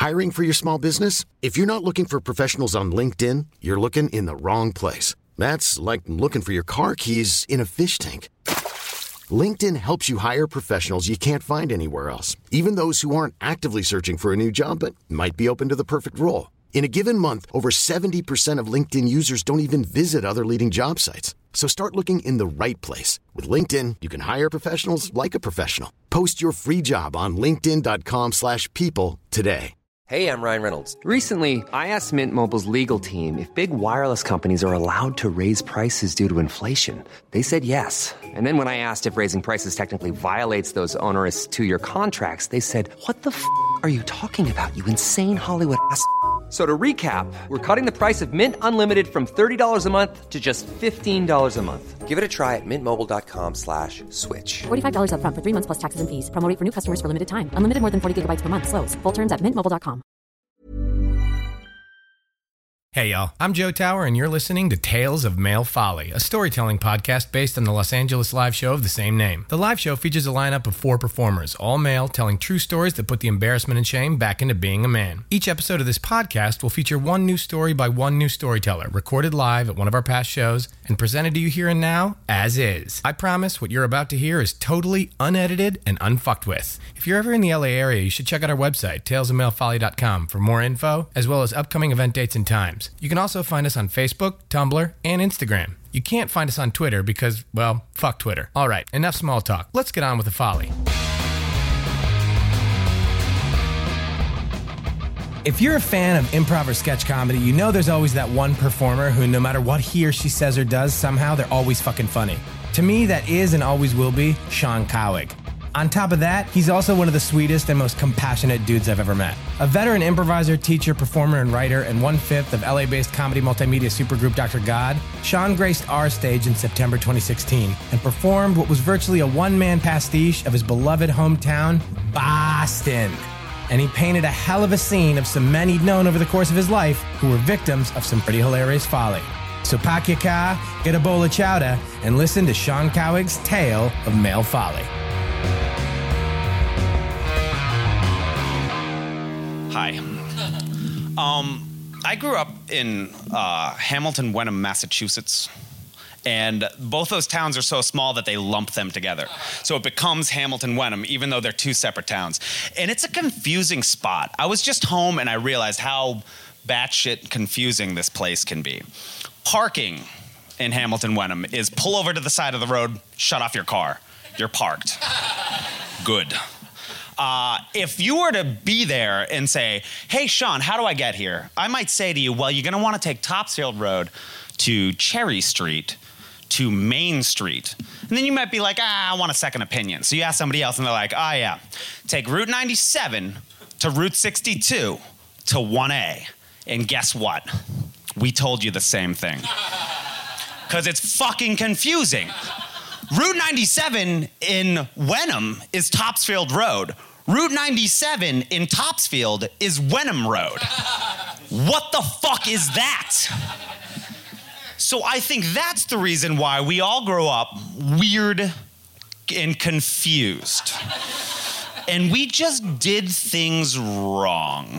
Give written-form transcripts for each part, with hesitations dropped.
Hiring for your small business? If you're not looking for professionals on LinkedIn, you're looking in the wrong place. That's like looking for your car keys in a fish tank. LinkedIn helps you hire professionals you can't find anywhere else, even those who aren't actively searching for a new job but might be open to the perfect role. In a given month, over 70% of LinkedIn users don't even visit other leading job sites. So start looking in the right place. With LinkedIn, you can hire professionals like a professional. Post your free job on linkedin.com/people today. Hey, I'm Ryan Reynolds. Recently, I asked Mint Mobile's legal team if big wireless companies are allowed to raise prices due to inflation. They said yes. And then when I asked if raising prices technically violates those onerous two-year contracts, they said, "What the f*** are you talking about, you insane Hollywood ass?" So to recap, we're cutting the price of Mint Unlimited from $30 a month to just $15 a month. Give it a try at mintmobile.com/switch. $45 up front for 3 months plus taxes and fees. Promo rate for new customers for limited time. Unlimited more than 40 gigabytes per month. Slows full terms at mintmobile.com. Hey y'all, I'm Joe Tower and you're listening to Tales of Male Folly, a storytelling podcast based on the Los Angeles live show of the same name. The live show features a lineup of 4 performers, all male, telling true stories that put the embarrassment and shame back into being a man. Each episode of this podcast will feature one new story by one new storyteller, recorded live at one of our past shows and presented to you here and now as is. I promise what you're about to hear is totally unedited and unfucked with. If you're ever in the LA area, you should check out our website, talesofmalefolly.com, for more info, as well as upcoming event dates and times. You can also find us on Facebook, Tumblr, and Instagram. You can't find us on Twitter because, well, fuck Twitter. All right, enough small talk. Let's get on with the folly. If you're a fan of improv or sketch comedy, you know there's always that one performer who, no matter what he or she says or does, somehow they're always fucking funny. To me, that is and always will be Sean Cowig. On top of that, he's also one of the sweetest and most compassionate dudes I've ever met. A veteran improviser, teacher, performer, and writer, and 1/5 of LA-based comedy multimedia supergroup Dr. God, Sean graced our stage in September 2016 and performed what was virtually a one-man pastiche of his beloved hometown, Boston. And he painted a hell of a scene of some men he'd known over the course of his life who were victims of some pretty hilarious folly. So pack your car, get a bowl of chowder, and listen to Sean Cowig's tale of male folly. Hi. I grew up in Hamilton, Wenham, Massachusetts. And both those towns are so small that they lump them together. So it becomes Hamilton, Wenham, even though they're 2 separate towns. And it's a confusing spot. I was just home and I realized how batshit confusing this place can be. Parking in Hamilton, Wenham is pull over to the side of the road, shut off your car. You're parked. Good. If you were to be there and say, "Hey, Sean, how do I get here?" I might say to you, well, you're going to want to take Topsfield Road to Cherry Street to Main Street. And then you might be like, I want a second opinion. So you ask somebody else and they're like, oh, yeah, take Route 97 to Route 62 to 1A. And guess what? We told you the same thing. Because it's fucking confusing. Route 97 in Wenham is Topsfield Road. Route 97 in Topsfield is Wenham Road. What the fuck is that? So I think that's the reason why we all grow up weird and confused. And we just did things wrong.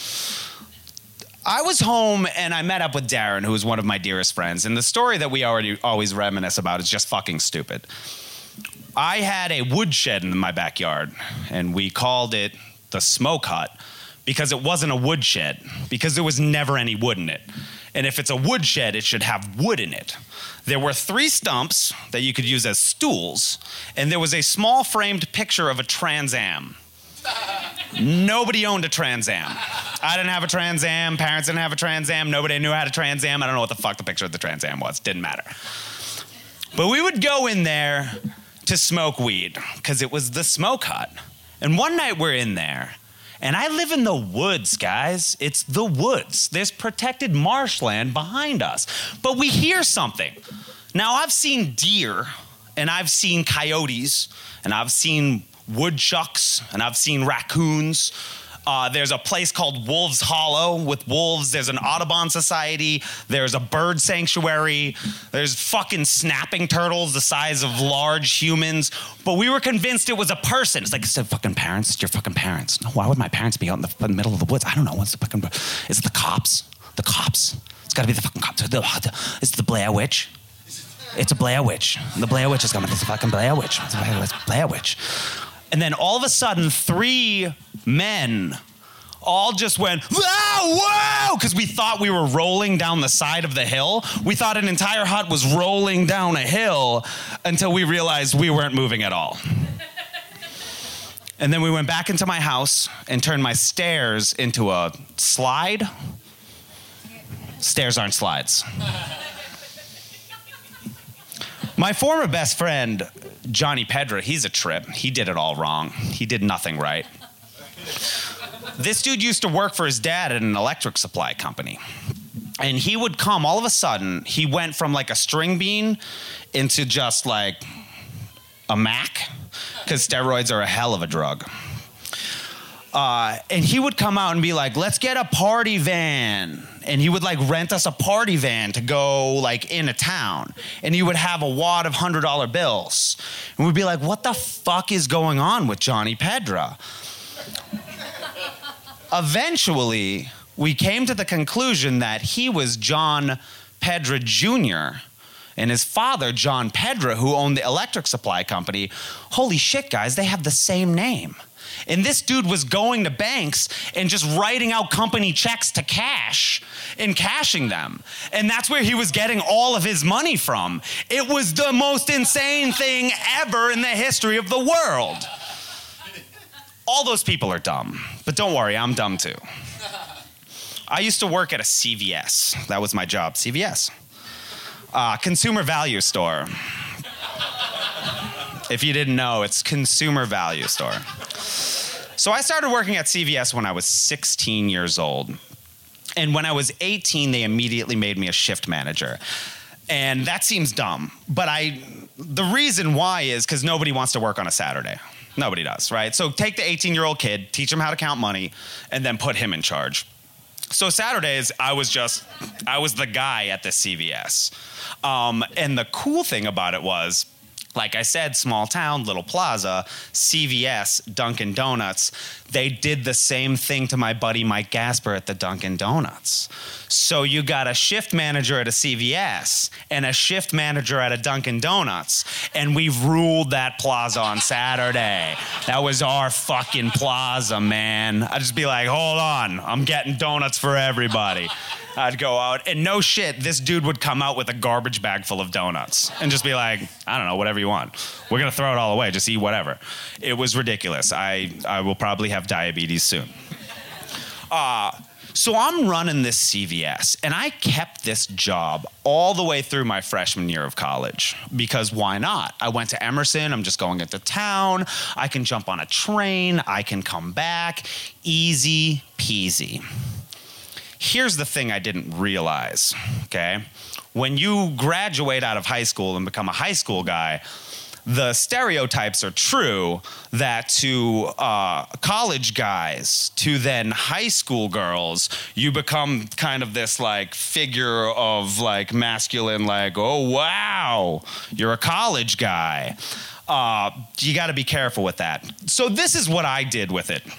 I was home and I met up with Darren, who is one of my dearest friends. And the story that we always reminisce about is just fucking stupid. I had a woodshed in my backyard, and we called it the smoke hut because it wasn't a woodshed, because there was never any wood in it. And if it's a woodshed, it should have wood in it. There were 3 stumps that you could use as stools, and there was a small framed picture of a Trans Am. Nobody owned a Trans Am. I didn't have a Trans Am, parents didn't have a Trans Am, nobody knew how to Trans Am. I don't know what the fuck the picture of the Trans Am was, didn't matter. But we would go in there to smoke weed, because it was the smoke hut. And one night we're in there, and I live in the woods, guys. It's the woods. There's protected marshland behind us. But we hear something. Now, I've seen deer, and I've seen coyotes, and I've seen woodchucks, and I've seen raccoons. There's a place called Wolves Hollow with wolves. There's an Audubon Society. There's a bird sanctuary. There's fucking snapping turtles the size of large humans. But we were convinced it was a person. It's like, it's the fucking parents. It's your fucking parents. No, why would my parents be out in the middle of the woods? I don't know. What's the fucking... Is it the cops? The cops. It's got to be the fucking cops. Is it the Blair Witch? It's a Blair Witch. The Blair Witch is coming. It's a fucking Blair Witch. It's a Blair Witch. And then all of a sudden, 3 men all just went, whoa, because we thought we were rolling down the side of the hill. We thought an entire hut was rolling down a hill until we realized we weren't moving at all. And then we went back into my house and turned my stairs into a slide. Stairs aren't slides. My former best friend, Johnny Pedra, he's a trip. He did it all wrong. He did nothing right. This dude used to work for his dad at an electric supply company. And he would come, all of a sudden, he went from like a string bean into just like a Mac, because steroids are a hell of a drug. And he would come out and be like, let's get a party van. And he would like rent us a party van to go like in a town. And he would have a wad of $100 bills. And we'd be like, what the fuck is going on with Johnny Pedra? Eventually, we came to the conclusion that he was John Pedra Jr., and his father, John Pedra, who owned the electric supply company. Holy shit, guys, they have the same name. And this dude was going to banks and just writing out company checks to cash and cashing them. And that's where he was getting all of his money from. It was the most insane thing ever in the history of the world. All those people are dumb, but don't worry, I'm dumb too. I used to work at a CVS. That was my job, CVS. Consumer value store. If you didn't know, it's consumer value store. So I started working at CVS when I was 16 years old. And when I was 18, they immediately made me a shift manager. And that seems dumb, but the reason why is because nobody wants to work on a Saturday. Nobody does, right? So take the 18-year-old kid, teach him how to count money, and then put him in charge. So Saturdays, I was the guy at the CVS. And the cool thing about it was, like I said, small town, little plaza, CVS, Dunkin' Donuts, they did the same thing to my buddy Mike Gasper at the Dunkin' Donuts. So you got a shift manager at a CVS and a shift manager at a Dunkin' Donuts, and we ruled that plaza on Saturday. That was our fucking plaza, man. I'd just be like, hold on, I'm getting donuts for everybody. I'd go out, and no shit, this dude would come out with a garbage bag full of donuts and just be like, I don't know, whatever you want. We're gonna throw it all away, just eat whatever. It was ridiculous. I will probably have diabetes soon. So I'm running this CVS, and I kept this job all the way through my freshman year of college, because why not? I went to Emerson, I'm just going into town, I can jump on a train, I can come back, easy peasy. Here's the thing I didn't realize, okay? When you graduate out of high school and become a high school guy, the stereotypes are true that to college guys, to then high school girls, you become kind of this like figure of like masculine, like, oh, wow, you're a college guy. You gotta be careful with that. So this is what I did with it.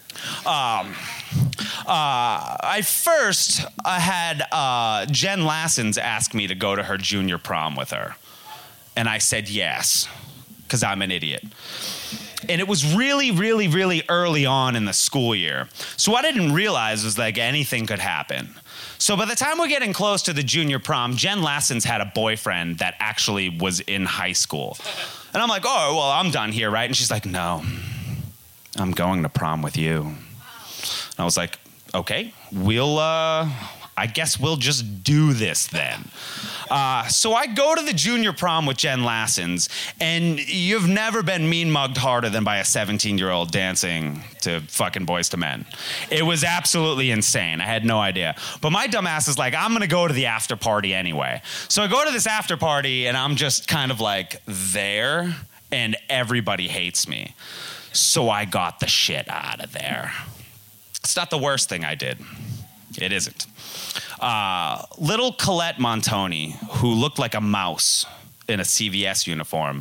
I first had Jen Lassens ask me to go to her junior prom with her. And I said yes, because I'm an idiot. And it was really, really, really early on in the school year. So what I didn't realize was like anything could happen. So by the time we're getting close to the junior prom, Jen Lassens had a boyfriend that actually was in high school. And I'm like, oh, well, I'm done here, right? And she's like, no, I'm going to prom with you. And I was like, okay, I guess we'll just do this then. So I go to the junior prom with Jen Lassens, and you've never been mean mugged harder than by a 17-year-old dancing to fucking Boyz II Men. It was absolutely insane. I had no idea. But my dumb ass is like, I'm gonna go to the after party anyway. So I go to this after party, and I'm just kind of like there, and everybody hates me. So I got the shit out of there. It's not the worst thing I did. It isn't. Little Colette Montoni, who looked like a mouse in a CVS uniform,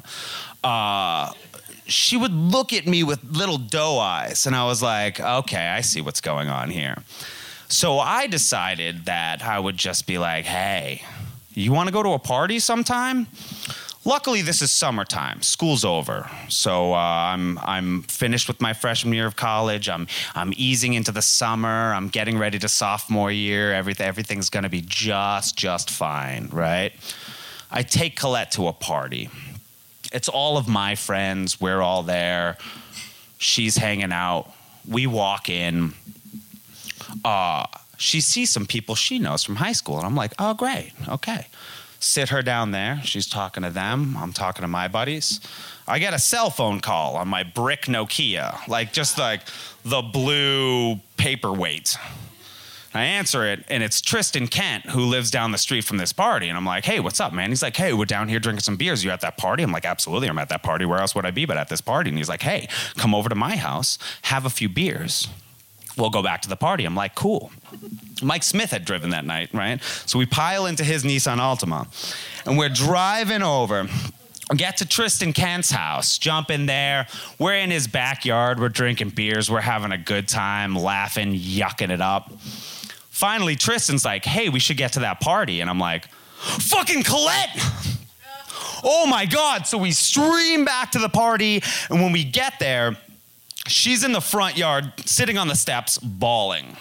she would look at me with little doe eyes, and I was like, okay, I see what's going on here. So I decided that I would just be like, hey, you want to go to a party sometime? Luckily, this is summertime. School's over. So I'm finished with my freshman year of college. I'm easing into the summer. I'm getting ready to sophomore year. Everything's going to be just fine, right? I take Colette to a party. It's all of my friends. We're all there. She's hanging out. We walk in. She sees some people she knows from high school. And I'm like, oh, great. Okay. Sit her down there. She's talking to them. I'm talking to my buddies. I get a cell phone call on my brick Nokia, just like the blue paperweight. I answer it, and it's Tristan Kent, who lives down the street from this party. And I'm like, hey, what's up, man? He's like, hey, we're down here drinking some beers. You at that party? I'm like, absolutely, I'm at that party. Where else would I be but at this party? And he's like, hey, come over to my house, have a few beers. We'll go back to the party. I'm like, cool. Mike Smith had driven that night, right? So we pile into his Nissan Altima, and we're driving over. Get to Tristan Kent's house, jump in there. We're in his backyard. We're drinking beers. We're having a good time, laughing, yucking it up. Finally, Tristan's like, hey, we should get to that party. And I'm like, fucking Colette! Oh, my God. So we stream back to the party, and when we get there, she's in the front yard, sitting on the steps, bawling,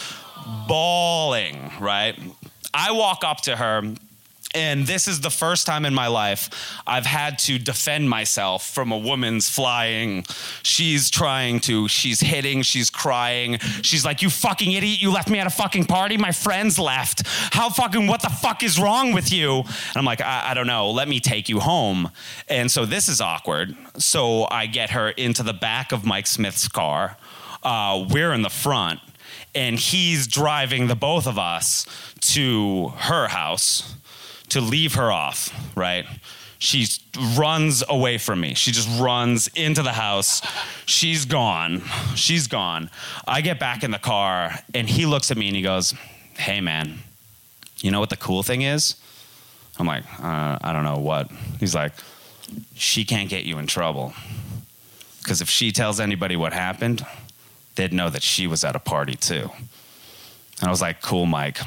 right? I walk up to her, and this is the first time in my life I've had to defend myself from a woman's flying. She's hitting, she's crying. She's like, you fucking idiot, you left me at a fucking party? My friends left. What the fuck is wrong with you? And I'm like, I don't know, let me take you home. And so this is awkward. So I get her into the back of Mike Smith's car. We're in the front, and he's driving the both of us to her house to leave her off, right? She runs away from me. She just runs into the house. She's gone. I get back in the car, and he looks at me and he goes, hey, man, you know what the cool thing is? I'm like, I don't know what. He's like, she can't get you in trouble. Because if she tells anybody what happened, they'd know that she was at a party too. And I was like, cool, Mike.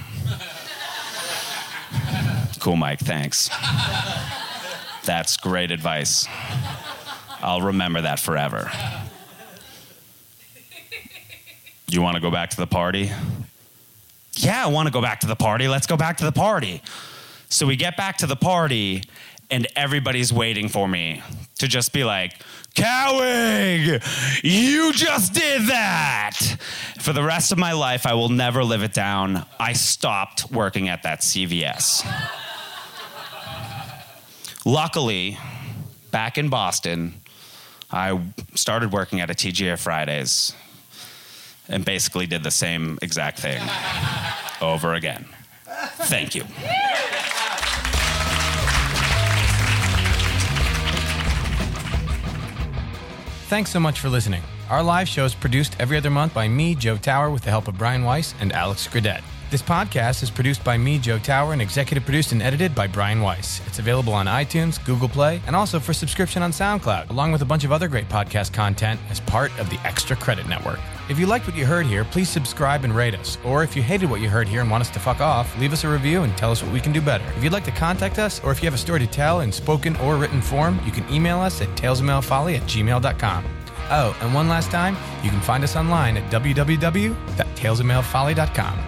Cool, Mike, thanks. That's great advice. I'll remember that forever. You want to go back to the party? Yeah, I want to go back to the party. Let's go back to the party. So we get back to the party, and everybody's waiting for me to just be like, Cowing, you just did that. For the rest of my life, I will never live it down. I stopped working at that CVS. Luckily, back in Boston, I started working at a TGI Fridays and basically did the same exact thing over again. Thank you. Thanks so much for listening. Our live show is produced every other month by me, Joe Tower, with the help of Brian Weiss and Alex Gradette. This podcast is produced by me, Joe Tower, and executive produced and edited by Brian Weiss. It's available on iTunes, Google Play, and also for subscription on SoundCloud, along with a bunch of other great podcast content as part of the Extra Credit Network. If you liked what you heard here, please subscribe and rate us. Or if you hated what you heard here and want us to fuck off, leave us a review and tell us what we can do better. If you'd like to contact us, or if you have a story to tell in spoken or written form, you can email us at talesofmalefolly@gmail.com. Oh, and one last time, you can find us online at www.talesofmalefolly.com.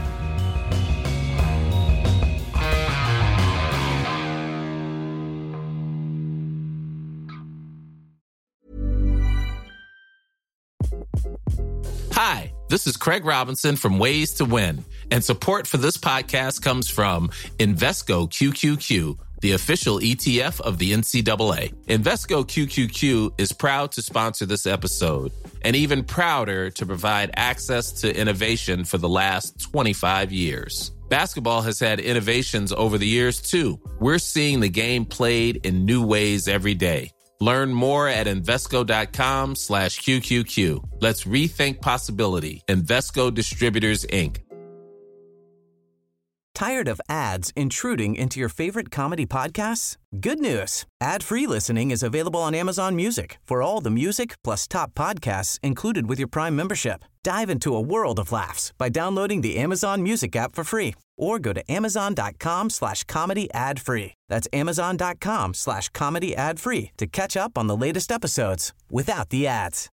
Hi, this is Craig Robinson from Ways to Win, and support for this podcast comes from Invesco QQQ, the official ETF of the NCAA. Invesco QQQ is proud to sponsor this episode, and even prouder to provide access to innovation for the last 25 years. Basketball has had innovations over the years, too. We're seeing the game played in new ways every day. Learn more at Invesco.com/QQQ. Let's rethink possibility. Invesco Distributors, Inc. Tired of ads intruding into your favorite comedy podcasts? Good news. Ad-free listening is available on Amazon Music for all the music plus top podcasts included with your Prime membership. Dive into a world of laughs by downloading the Amazon Music app for free or go to amazon.com/comedy ad-free. That's amazon.com/comedy ad-free to catch up on the latest episodes without the ads.